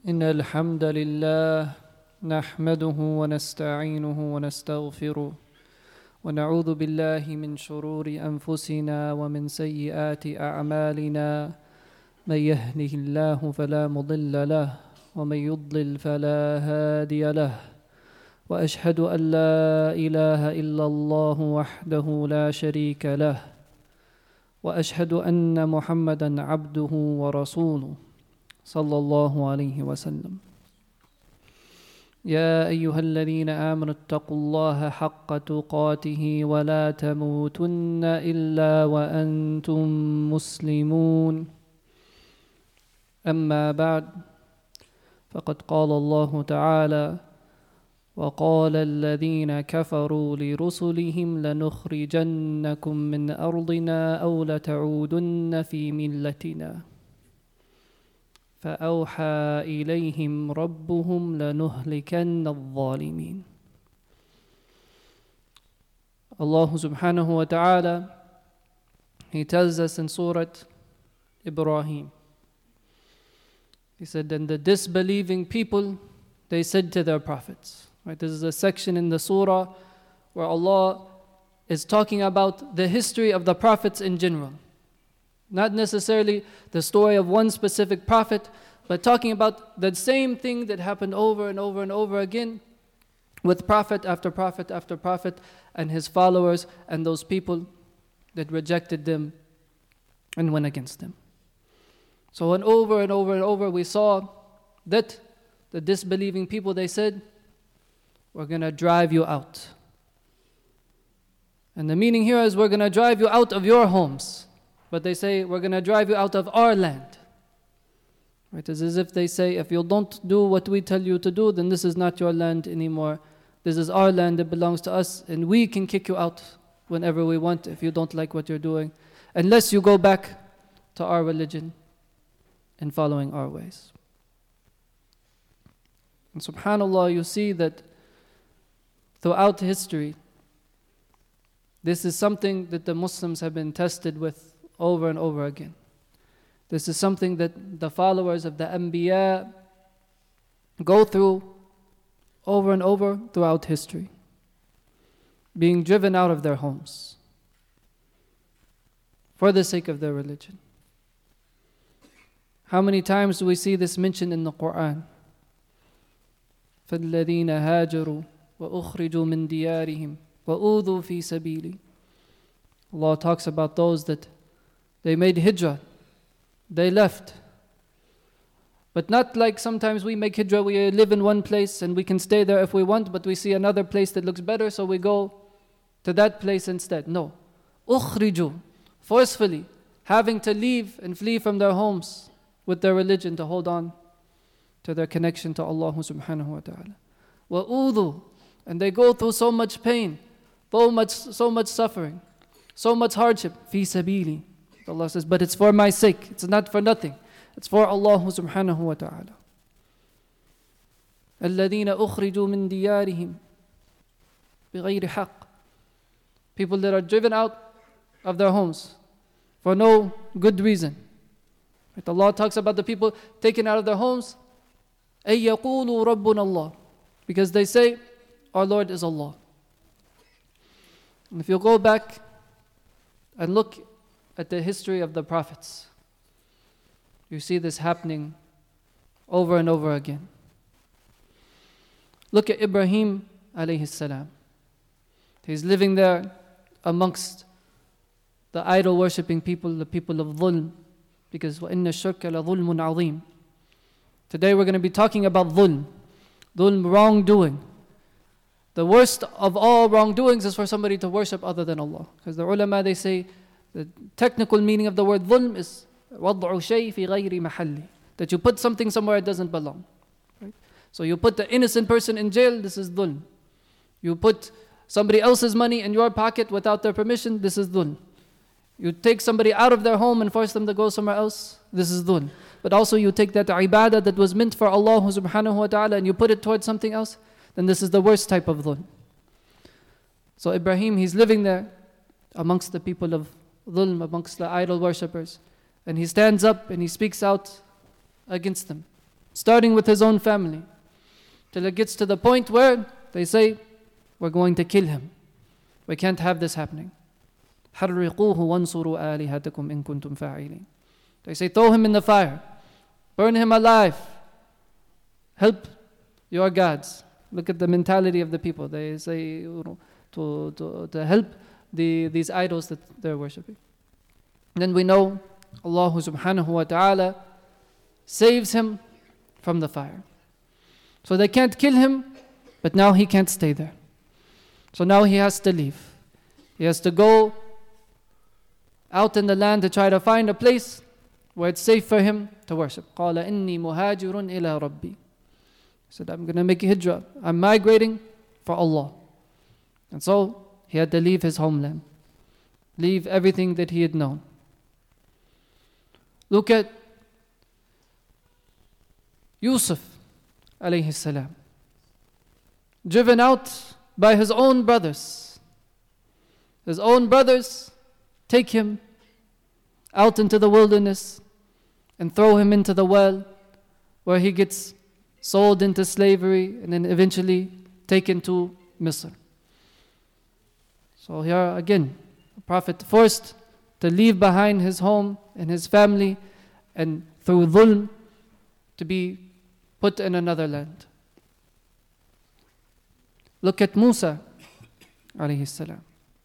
إن الحمد لله نحمده ونستعينه ونستغفره ونعوذ بالله من شرور أنفسنا ومن سيئات أعمالنا من يهده الله فلا مضل له ومن يضلل فلا هادي له وأشهد أن لا إله إلا الله وحده لا شريك له وأشهد أن محمدا عبده ورسوله صلى الله عليه وسلم يا أيها الذين آمنوا اتقوا الله حق تقاته ولا تموتن إلا وأنتم مسلمون أما بعد فقد قال الله تعالى وقال الذين كفروا لرسلهم لنخرجنكم من أرضنا أو لتعودن في ملتنا فأوحى إليهم ربهم لنهلكن الظالمين. Allah subhanahu wa ta'ala, He tells us in Surah Ibrahim, He said, and the disbelieving people, they said to their prophets. Right? This is a section in the surah where Allah is talking about the history of the prophets in general. Not necessarily the story of one specific prophet, but talking about the same thing that happened over and over and over again with prophet after prophet after prophet and his followers and those people that rejected them and went against them. So and over and over and over we saw that the disbelieving people, they said, we're going to drive you out. And the meaning here is we're going to drive you out of your homes. But they say, we're going to drive you out of our land. Right? It's as if they say, if you don't do what we tell you to do, then this is not your land anymore. This is our land that belongs to us, and we can kick you out whenever we want if you don't like what you're doing, unless you go back to our religion and following our ways. And subhanAllah, you see that throughout history, this is something that the Muslims have been tested with over and over again. This is something that the followers of the Anbiya go through over and over throughout history. Being driven out of their homes for the sake of their religion. How many times do we see this mentioned in the Quran? فَالَّذِينَ هَاجَرُوا وَأُخْرِجُوا مِنْ دِيَارِهِمْ وَأُوذُوا فِي سَبِيلِي. Allah talks about those that they made hijrah, they left. But not like sometimes we make hijrah, we live in one place and we can stay there if we want, but we see another place that looks better, so we go to that place instead. No. Ukhriju, forcefully, having to leave and flee from their homes with their religion to hold on to their connection to Allah subhanahu wa ta'ala. Wa'udhu, and they go through so much pain, so much suffering, so much hardship. Fi sabili. Allah says, but it's for my sake. It's not for nothing. It's for Allah subhanahu wa ta'ala. الَّذِينَ أُخْرِجُوا مِنْ دِيَارِهِمْ بِغَيْرِ حَقٍّ. People that are driven out of their homes for no good reason. Right? Allah talks about the people taken out of their homes. أَن يَقُولُوا رَبُّنَا اللَّهُ. Because they say, our Lord is Allah. And if you go back and look at the history of the prophets, you see this happening over and over again. Look at Ibrahim alayhi salam. He's living there amongst the idol worshipping people, the people of dhulm, because وَإِنَّ الشُّرْكَ لَظُلْمٌ عَظِيمٌ. Today we're going to be talking about dhulm, wrongdoing. The worst of all wrongdoings is for somebody to worship other than Allah. Because the ulama, they say, the technical meaning of the word dhulm is وَضْعُ شَيْءٍ فِي غَيْرِ مَحَلِّ. That you put something somewhere it doesn't belong. Right? So you put the innocent person in jail, this is dhulm. You put somebody else's money in your pocket without their permission, this is dhulm. You take somebody out of their home and force them to go somewhere else, this is dhulm. But also you take that ibadah that was meant for Allah subhanahu wa ta'ala and you put it towards something else, then this is the worst type of dhulm. So Ibrahim, he's living there amongst the people of dhulm, amongst the idol worshippers. And he stands up and he speaks out against them. starting with his own family, till it gets to the point where they say, we're going to kill him. We can't have this happening. حرقوه وانصروا آلهتكم إن كنتم فاعلين. They say, throw him in the fire, burn him alive, help your gods. Look at the mentality of the people. They say to help these idols that they're worshipping. Then we know Allah subhanahu wa ta'ala saves him from the fire. So they can't kill him, but now he can't stay there. So now he has to leave. He has to go out in the land to try to find a place where it's safe for him to worship. قَالَ إِنِّي مُهَاجِرٌ إِلَىٰ رَبِّي. He said, I'm going to make a hijrah. I'm migrating for Allah. And so he had to leave his homeland, leave everything that he had known. Look at Yusuf alayhi salam, driven out by his own brothers. His own brothers take him out into the wilderness and throw him into the well, where he gets sold into slavery and then eventually taken to Misr. So here again, the Prophet forced to leave behind his home and his family, and through dhulm to be put in another land. Look at Musa alayhi salam,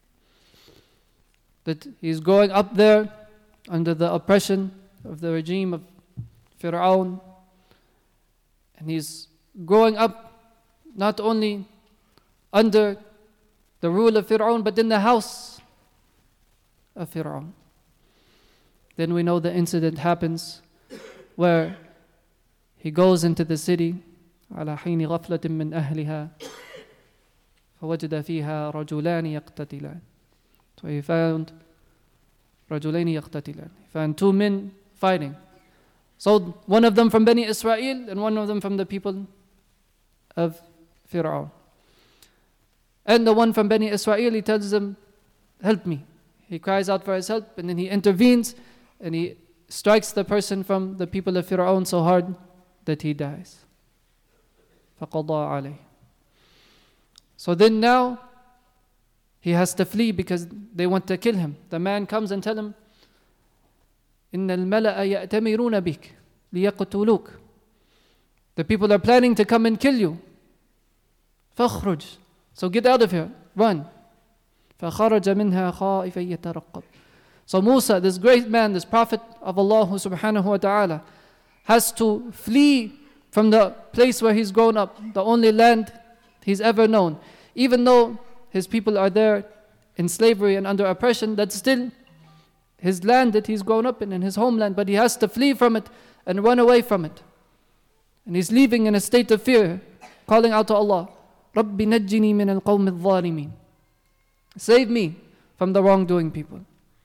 that he's growing up there under the oppression of the regime of Fir'aun, and he's growing up not only under the rule of Fir'aun, but in the house of Fir'aun. Then we know the incident happens where he goes into the city على حين غفلة من أهلها فوجد فيها رجلان يقتتلان. So he found رجلين يقتتلان. He found two men fighting. So one of them from Bani Israel and one of them from the people of Fir'aun. And the one from Bani Israel, he tells them, help me. He cries out for his help, and then he intervenes and he strikes the person from the people of Fir'aun so hard that he dies. فَقَضَى عَلَيْهِ. So then now he has to flee because they want to kill him. The man comes and tells him, إِنَّ الْمَلَأَ يَأْتَمِرُونَ بِكَ لِيَقْتُلُوكَ. The people are planning to come and kill you. فَاخْرُجْ. So get out of here, run. فَخَرَجَ مِنْهَا خَائِفًا يَتَرَقَّبُ. So Musa, this great man, this prophet of Allah subhanahu wa ta'ala, has to flee from the place where he's grown up, the only land he's ever known. Even though his people are there in slavery and under oppression, that's still his land that he's grown up in and his homeland, but he has to flee from it and run away from it. And he's leaving in a state of fear, calling out to Allah, رَبِّ نَجِّنِي مِنَ الْقَوْمِ الظَّالِمِينَ. Save me from the wrongdoing people.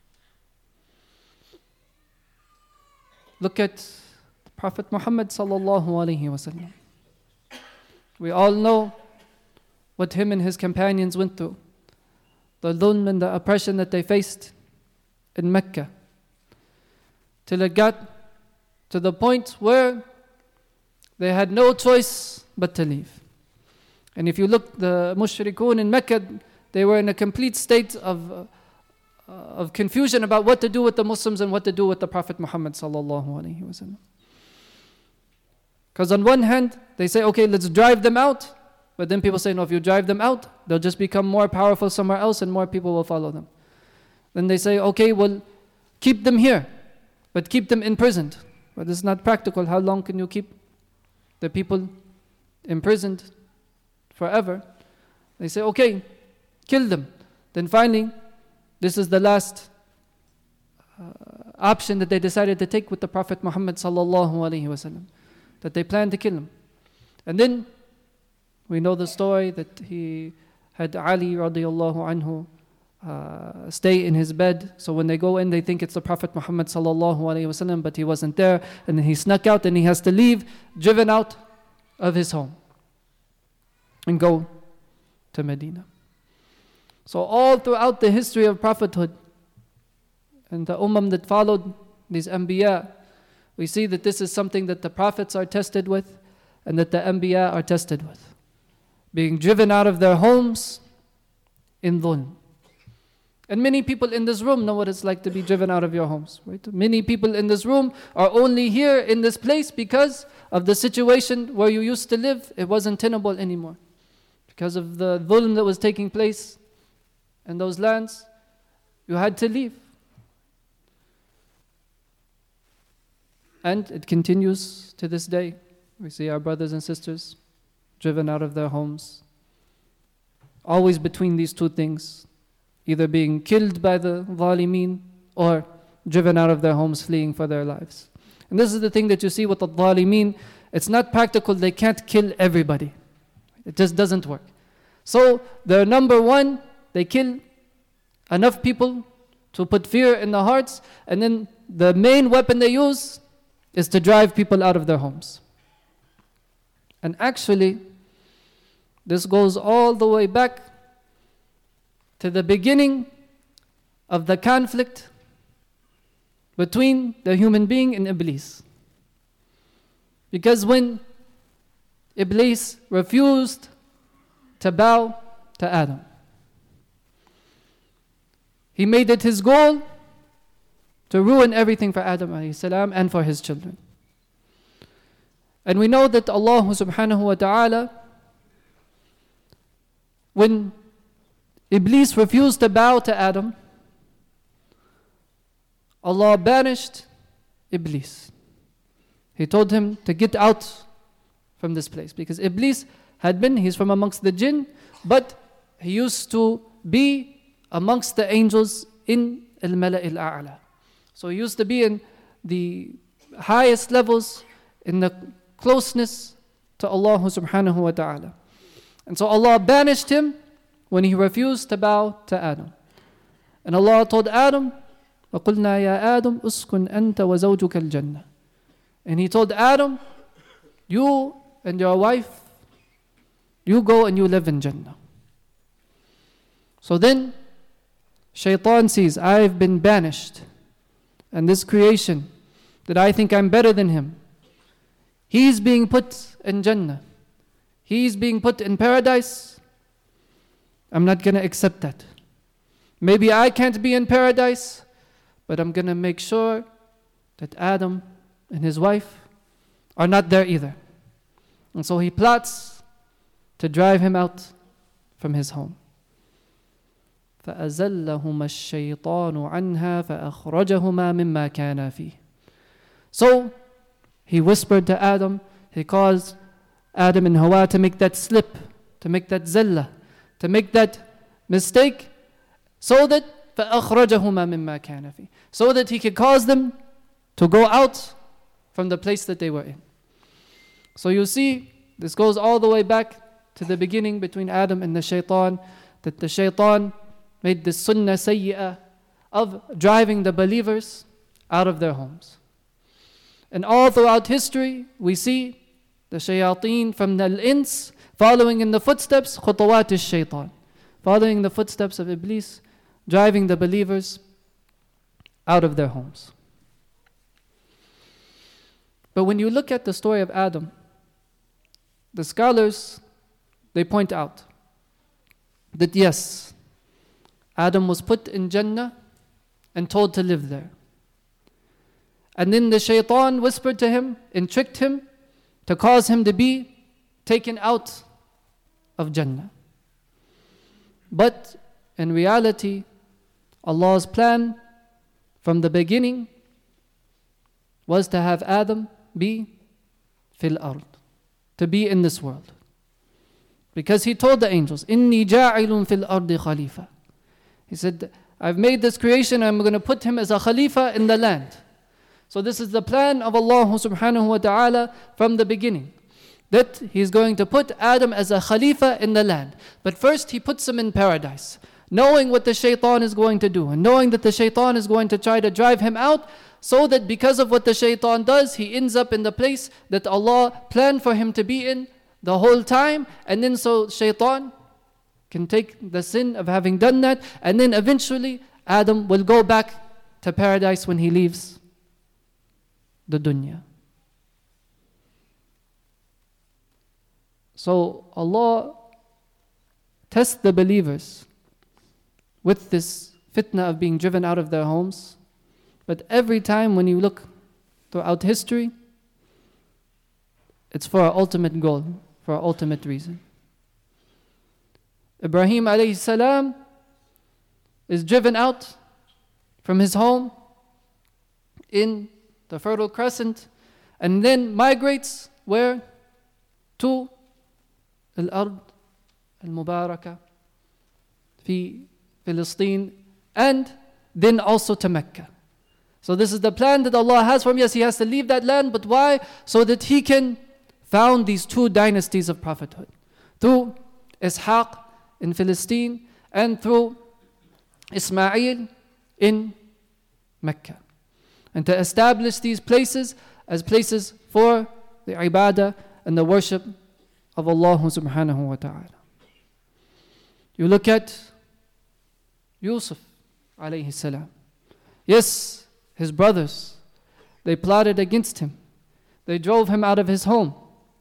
Look at Prophet Muhammad sallallahu alaihi wasallam. We all know what him and his companions went through, the dhulm and the oppression that they faced in Mecca, till it got to the point where they had no choice but to leave. And if you look, the mushrikun in Mecca, they were in a complete state of confusion about what to do with the Muslims and what to do with the Prophet Muhammad sallallahu alaihi wasallam. Because on one hand, they say, okay, let's drive them out. But then people say, no, if you drive them out, they'll just become more powerful somewhere else and more people will follow them. Then they say, okay, well, keep them here, but keep them imprisoned. But this is not practical. How long can you keep the people imprisoned? Forever. They say, okay, kill them. Then finally, this is the last option that they decided to take with the Prophet Muhammad sallallahu alaihi wasallam, that they planned to kill him. And then we know the story that he had Ali radiallahu anhu stay in his bed. So when they go in, they think it's the Prophet Muhammad sallallahu alaihi wasallam, but he wasn't there. And then he snuck out and he has to leave, driven out of his home, and go to Medina. So all throughout the history of prophethood and the ummah that followed these anbiya, we see that this is something that the prophets are tested with and that the Anbiya are tested with. Being driven out of their homes in dhulm. And many people in this room know what it's like to be driven out of your homes. Right? Many people in this room are only here in this place because of the situation where you used to live. It wasn't tenable anymore. Because of the dhulm that was taking place in those lands, you had to leave. And it continues to this day. We see our brothers and sisters driven out of their homes. Always between these two things. Either being killed by the dhalimeen or driven out of their homes fleeing for their lives. And this is the thing that you see with the dhalimeen. It's not practical. They can't kill everybody. It just doesn't work. So their number one, they kill enough people to put fear in the hearts, and then the main weapon they use is to drive people out of their homes. And actually, this goes all the way back to the beginning of the conflict between the human being and Iblis. Because when Iblis refused to bow to Adam, he made it his goal to ruin everything for Adam alayhi salam and for his children. And we know that Allah subhanahu wa ta'ala, when Iblis refused to bow to Adam, Allah banished Iblis. He told him to get out from this place. Because Iblis he's from amongst the jinn, but he used to be amongst the angels in al-Mala' al-A'la. So he used to be in the highest levels, in the closeness to Allah subhanahu wa ta'ala. And so Allah banished him when he refused to bow to Adam. And Allah told Adam, وَقُلْنَا يَا آدَمْ أُسْكُنْ أَنْتَ وَزَوْجُكَ الْجَنَّةِ. And he told Adam, you and your wife, you go and you live in Jannah. So then, Shaitan sees, I've been banished. And this creation, that I think I'm better than him, he's being put in Jannah. He's being put in paradise. I'm not going to accept that. Maybe I can't be in paradise, but I'm going to make sure that Adam and his wife are not there either. And so he plots to drive him out from his home. فَأَزَلَّهُمَا الشَّيْطَانُ عَنْهَا فَأَخْرَجَهُمَا مِمَّا كَانَا فِيهِ. So he whispered to Adam, he caused Adam and Hawa to make that slip, to make that zallah, to make that mistake, so that فَأَخْرَجَهُمَا مِمَّا كَانَ فِيهِ, so that he could cause them to go out from the place that they were in. So you see, this goes all the way back to the beginning between Adam and the shaitan, that the shaitan made this sunnah sayyi'ah of driving the believers out of their homes. And all throughout history, we see the shayateen from the ins following in the footsteps, khutawat al-shaytan, following the footsteps of Iblis, driving the believers out of their homes. But when you look at the story of Adam, the scholars, they point out that yes, Adam was put in Jannah and told to live there. And then the shaitan whispered to him and tricked him to cause him to be taken out of Jannah. But in reality, Allah's plan from the beginning was to have Adam be fil ard, to be in this world. Because he told the angels, إِنِّي جَاعِلٌ فِي الْأَرْضِ خَلِيفَةً. He said, I've made this creation, I'm going to put him as a khalifa in the land. So this is the plan of Allah subhanahu wa ta'ala from the beginning, that he's going to put Adam as a khalifa in the land. But first he puts him in paradise, knowing what the shaitan is going to do, and knowing that the shaitan is going to try to drive him out, so that because of what the shaitan does, he ends up in the place that Allah planned for him to be in the whole time. And then so shaitan can take the sin of having done that, and then eventually Adam will go back to paradise when he leaves the dunya. So Allah tests the believers with this fitna of being driven out of their homes. But every time when you look throughout history, it's for our ultimate goal, for our ultimate reason. Ibrahim alayhi salam is driven out from his home in the Fertile Crescent and then migrates where? To Al-Ard Al-Mubarakah fi Palestine, and then also to Mecca. So this is the plan that Allah has for him. Yes, he has to leave that land, but why? So that he can found these two dynasties of prophethood. Through Ishaq in Palestine and through Ismail in Mecca. And to establish these places as places for the ibadah and the worship of Allah subhanahu wa ta'ala. You look at Yusuf alayhi salam. Yes, his brothers, they plotted against him. They drove him out of his home.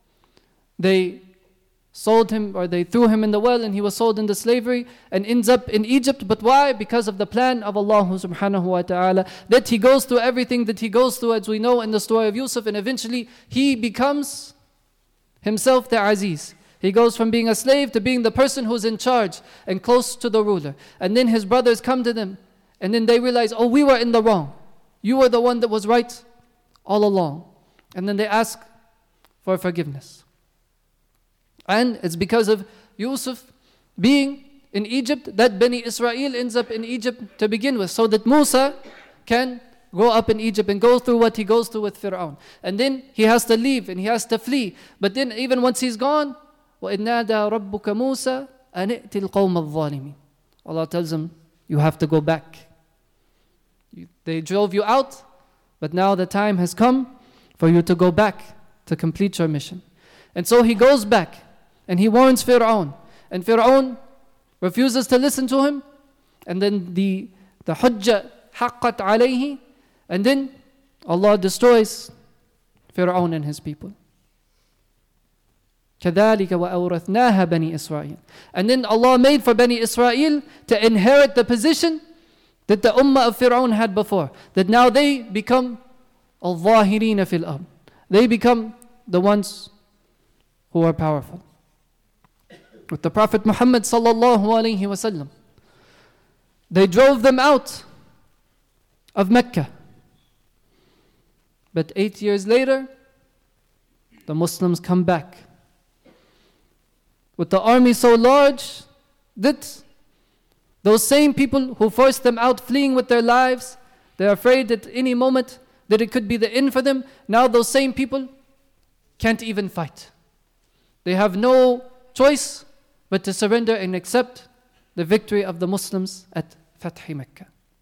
They sold him, or they threw him in the well, and he was sold into slavery and ends up in Egypt. But why? Because of the plan of Allah subhanahu wa ta'ala, that he goes through everything that he goes through, as we know in the story of Yusuf, and eventually he becomes himself the Aziz. He goes from being a slave to being the person who's in charge and close to the ruler. And then his brothers come to them, and then they realize, oh, we were in the wrong. You were the one that was right all along. And then they ask for forgiveness. And it's because of Yusuf being in Egypt that Bani Israel ends up in Egypt to begin with, so that Musa can grow up in Egypt and go through what he goes through with Fir'aun. And then he has to leave and he has to flee. But then even once he's gone, وَإِذْ نَادَى رَبُّكَ مُوسَى أَنِ ائْتِ الْقَوْمَ الظَّالِمِينَ. Allah tells him, you have to go back. They drove you out, but now the time has come for you to go back to complete your mission. And so he goes back and he warns Fir'aun. And Fir'aun refuses to listen to him. And then the hujjah haqqat alayhi. And then Allah destroys Fir'aun and his people. كَذَلِكَ وَأَوْرَثْنَاهَا بَنِي إِسْرَائِيل. And then Allah made for Bani Israel to inherit the position that the ummah of Fir'aun had before. That now they become al-zahirina fil ard. They become the ones who are powerful. With the Prophet Muhammad sallallahu alaihi wasallam, they drove them out of Mecca. But 8 years later, the Muslims come back with the army so large that those same people who forced them out fleeing with their lives, they're afraid at any moment that it could be the end for them. Now those same people can't even fight. They have no choice but to surrender and accept the victory of the Muslims at Fath Mecca.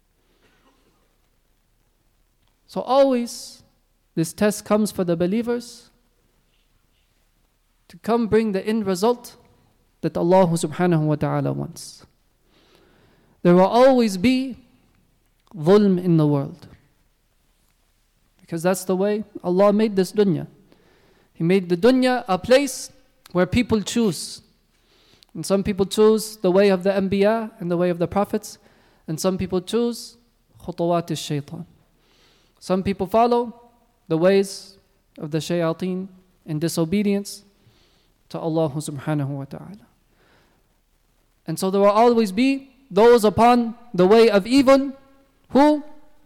So always this test comes for the believers to come bring the end result that Allah subhanahu wa ta'ala wants. There will always be dhulm in the world. Because that's the way Allah made this dunya. He made the dunya a place where people choose. And some people choose the way of the Anbiya and the way of the Prophets. And some people choose khutuwat al-shaytan. Some people follow the ways of the shayateen in disobedience to Allah subhanahu wa ta'ala. And so there will always be those upon the way of evil who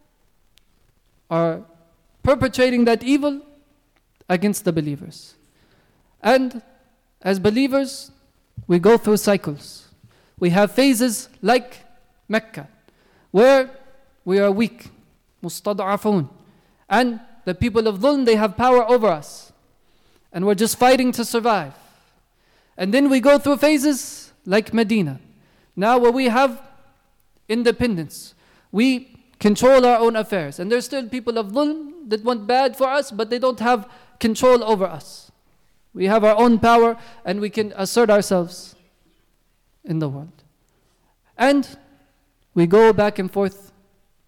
are perpetrating that evil against the believers. And as believers, we go through cycles. We have phases like Mecca, where we are weak, mustad'afun, and the people of dhulm, they have power over us, and we're just fighting to survive. And then we go through phases like Medina, now where we have independence. We control our own affairs. And there's still people of dhulm that want bad for us, but they don't have control over us. We have our own power and we can assert ourselves in the world. And we go back and forth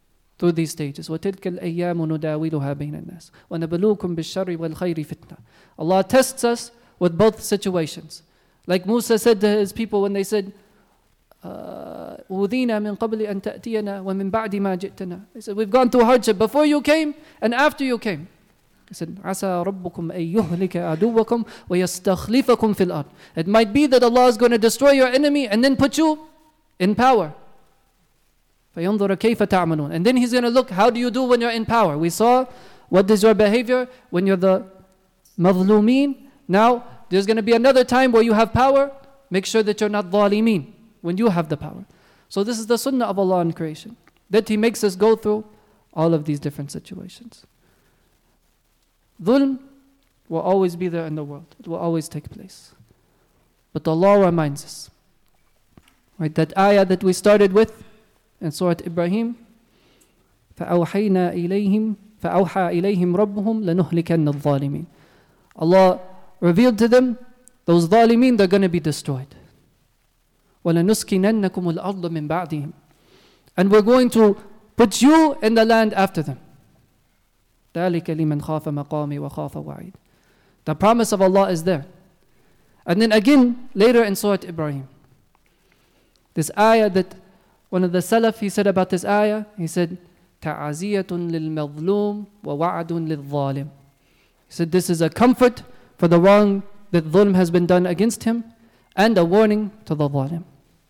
through these stages. وَتِلْكَ الْأَيَّامُ نُدَاوِلُهَا بَيْنَ النَّاسِ وَنَبْلُوكُمْ بِالشَّرِّ وَالْخَيْرِ فِتْنَةً. Allah tests us with both situations. Like Musa said to his people when they said, أُوذِينَا مِن قَبْلِ أَن تَأْتِيَنَا وَمِن بَعْدِ مَا جِئْتَنَا. He said, we've gone through hardship before you came and after you came. He said, عَسَى رَبُّكُمْ أَن يُهْلِكَ عَدُوَّكُمْ وَيَسْتَخْلِفَكُمْ فِي الْأَرْضِ. It might be that Allah is going to destroy your enemy and then put you in power. فَيَنْظُرَ كَيْفَ تَعْمَلُونَ. And then He's going to look, how do you do when you're in power? We saw what is your behavior when you're the مظلومين. Now, there's going to be another time where you have power. Make sure that you're not ظالمين when you have the power. So this is the sunnah of Allah in creation, that He makes us go through all of these different situations. Dhulm will always be there in the world. It will always take place. But Allah reminds us, right, that ayah that we started with in Surah Ibrahim, فَأَوْحَيْنَا إِلَيْهِمْ فَأَوْحَى إِلَيْهِمْ رَبُّهُمْ لَنُهْلِكَنَّ الظَّالِمِينَ. Allah revealed to them, those ظالمين, they're going to be destroyed. وَلَنُسْكِنَنَّكُمُ الْأَرْضَ مِنْ بَعْدِهِمْ. And we're going to put you in the land after them. ذَلِكَ لِمَنْ خَافَ مَقَامِي وَخَافَ وَعِيدٍ. The promise of Allah is there. And then again, later in Surah Ibrahim, this ayah that one of the Salaf, he said about this ayah, he said, تَعَزِيَةٌ لِلْمَظْلُومِ وَوَعْدٌ لِلظَّالِمِ. He said, this is a comfort for the wrong that dhulm has been done against him, and a warning to the zalim.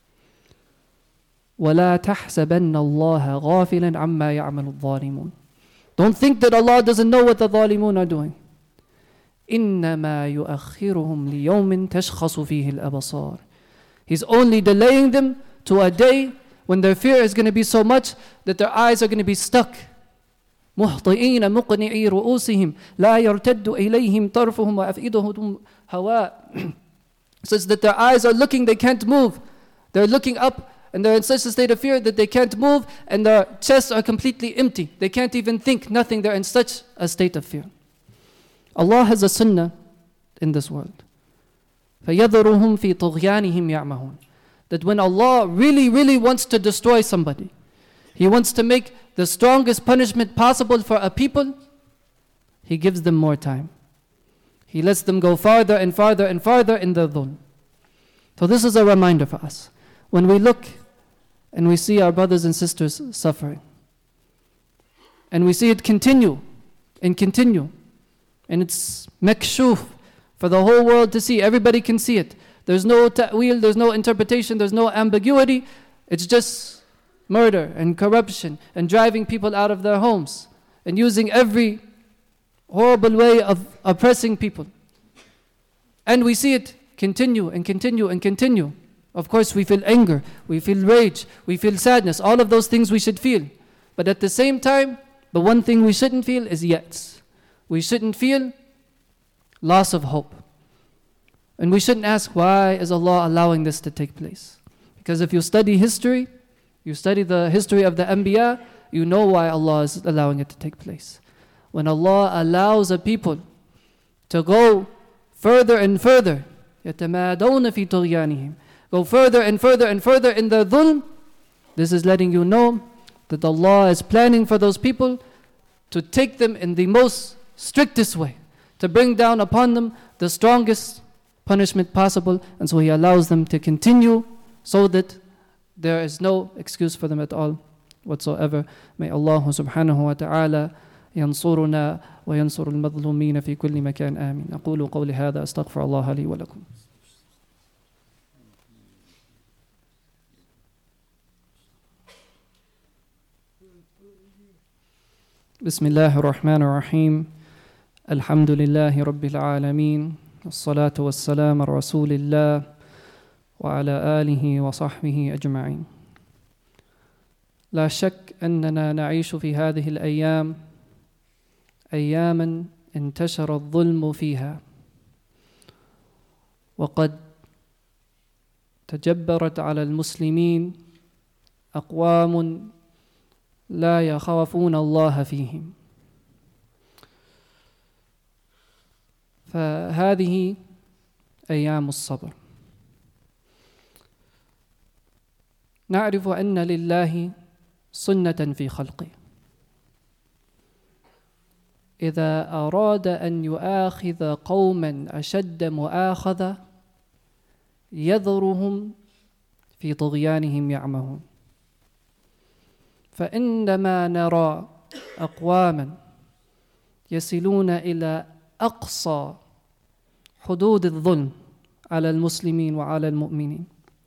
وَلَا تَحْسَبَنَّ اللَّهَ غَافِلًا عَمَّا يَعْمَلُ الظَّالِمُونَ. Don't think that Allah doesn't know what the zalimun are doing. إِنَّمَا يُؤَخِّرُهُمْ لِيَوْمٍ تَشْخَصُ فِيهِ الْأَبْصَارِ. He's only delaying them to a day when their fear is going to be so much that their eyes are going to be stuck. مُهْطِئِينَ مُقْنِعِي رُؤُوسِهِمْ لَا يَرْتَدُّ إِلَيْهِمْ طَرْفُهُمْ وَأَفْئِدُهُمْ هَوَاء. Says that their eyes are looking, they can't move. They're looking up and they're in such a state of fear that they can't move, and their chests are completely empty. They can't even think, nothing. They're in such a state of fear. Allah has a sunnah in this world. فَيَذَرُهُمْ فِي طُغْيَانِهِمْ يَعْمَهُونَ. That when Allah really, really wants to destroy somebody, He wants to make the strongest punishment possible for a people, He gives them more time. He lets them go farther and farther and farther in their dhulm. So this is a reminder for us. When we look and we see our brothers and sisters suffering, and we see it continue and continue, and it's makshuf for the whole world to see, everybody can see it. There's no ta'wil, there's no interpretation, there's no ambiguity. It's just murder and corruption and driving people out of their homes and using every horrible way of oppressing people. And we see it continue and continue and continue. Of course, we feel anger, we feel rage, we feel sadness. All of those things we should feel. But at the same time, the one thing we shouldn't feel is yet. We shouldn't feel loss of hope. And we shouldn't ask, why is Allah allowing this to take place? Because if you study history, you study the history of the Anbiya, you know why Allah is allowing it to take place. When Allah allows a people to go further and further, يَتَمَادَوْنَ فِي طُغْيَانِهِمْ, go further and further and further in their dhulm, this is letting you know that Allah is planning for those people to take them in the most strictest way, to bring down upon them the strongest punishment possible. And so He allows them to continue so that there is no excuse for them at all whatsoever. May Allah subhanahu wa ta'ala ينصرنا وينصر المظلومين في كل مكان آمين. أقول قولي هذا أستغفر الله لي ولكم. بسم الله الرحمن الرحيم. الحمد لله رب العالمين، والصلاة والسلام على رسول الله وعلى آله وصحبه أجمعين. لا شك أننا نعيش في هذه الأيام أياما انتشر الظلم فيها، وقد تجبرت على المسلمين أقوام لا يخافون الله فيهم. فهذه أيام الصبر. نعرف أن لله سنة في خلقه، إذا أراد أن يؤاخذ قوما أشد مؤاخذة يذرهم في طغيانهم يعمهون. فإنما نرى أقواما يصلون إلى أقصى حدود الظلم على المسلمين وعلى المؤمنين،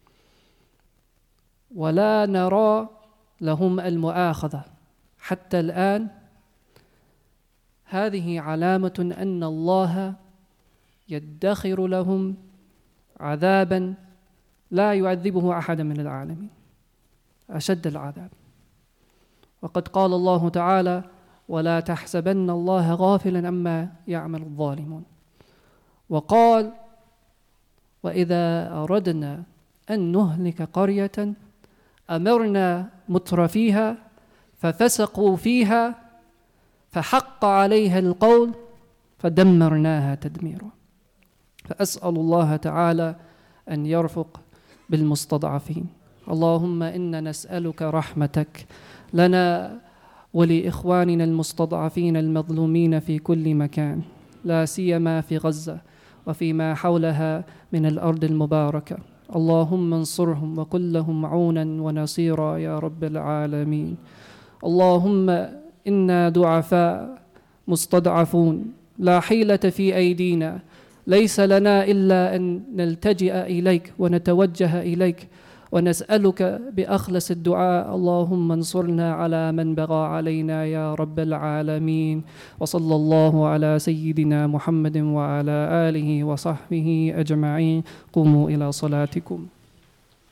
ولا نرى لهم المؤاخذة حتى الآن، هذه علامة أن الله يدخر لهم عذابا لا يعذبه أحد من العالمين، أشد العذاب. وقد قال الله تعالى: ولا تحسبن الله غافلا عما يعمل الظالمون. وقال: وإذا أردنا أن نهلك قرية أمرنا مترفيها ففسقوا فيها فحق عليها القول فدمرناها تدميرا. فأسأل الله تعالى أن يرفق بالمستضعفين. اللهم إنا نسألك رحمتك لنا ولإخواننا المستضعفين المظلومين في كل مكان، لا سيما في غزة وفيما حولها من الأرض المباركة. اللهم انصرهم وكن لهم عونا ونصيرا يا رب العالمين. اللهم إنا ضعفاء مستضعفون لا حيلة في أيدينا، ليس لنا إلا أن نلتجئ إليك ونتوجه إليك ونسألك بأخلص الدعاء: اللهم انصرنا على من بغى علينا يا رب العالمين. وصلى الله على سيدنا محمد وعلى آله وصحبه أجمعين. قوموا إلى صلاتكم.